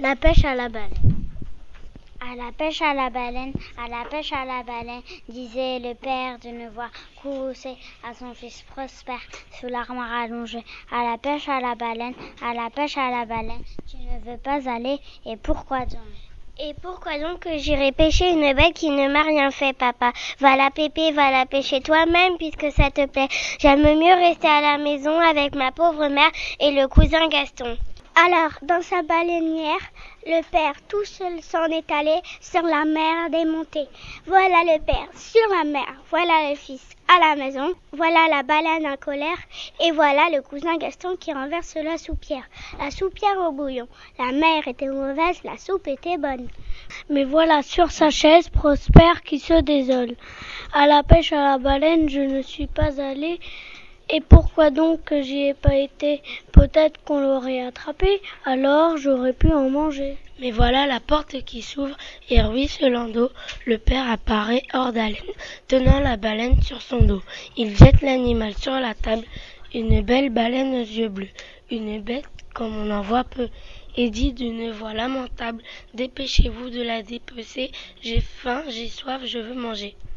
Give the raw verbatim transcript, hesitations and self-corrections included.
La pêche à la baleine. À la pêche à la baleine, à la pêche à la baleine, disait le père d'une voix courroucée à son fils Prosper sous l'armoire allongée. À la pêche à la baleine, à la pêche à la baleine, tu ne veux pas aller, et pourquoi donc? Et pourquoi donc que j'irai pêcher une bête qui ne m'a rien fait, papa? Va la pépé, va la pêcher toi-même, puisque ça te plaît. J'aime mieux rester à la maison avec ma pauvre mère et le cousin Gaston. Alors, dans sa baleinière, le père tout seul s'en est allé sur la mer démontée. Voilà le père sur la mer, voilà le fils à la maison, voilà la baleine en colère, et voilà le cousin Gaston qui renverse la soupière. La soupière au bouillon. La mer était mauvaise, la soupe était bonne. Mais voilà sur sa chaise Prosper qui se désole. À la pêche à la baleine, je ne suis pas allé. Et pourquoi donc que j'y ai pas été? Peut-être qu'on l'aurait attrapé, alors j'aurais pu en manger. Mais voilà la porte qui s'ouvre et ruisselant d'eau, le père apparaît hors d'haleine, tenant la baleine sur son dos. Il jette l'animal sur la table, une belle baleine aux yeux bleus, une bête comme on en voit peu, et dit d'une voix lamentable: dépêchez-vous de la dépecer, j'ai faim, j'ai soif, je veux manger.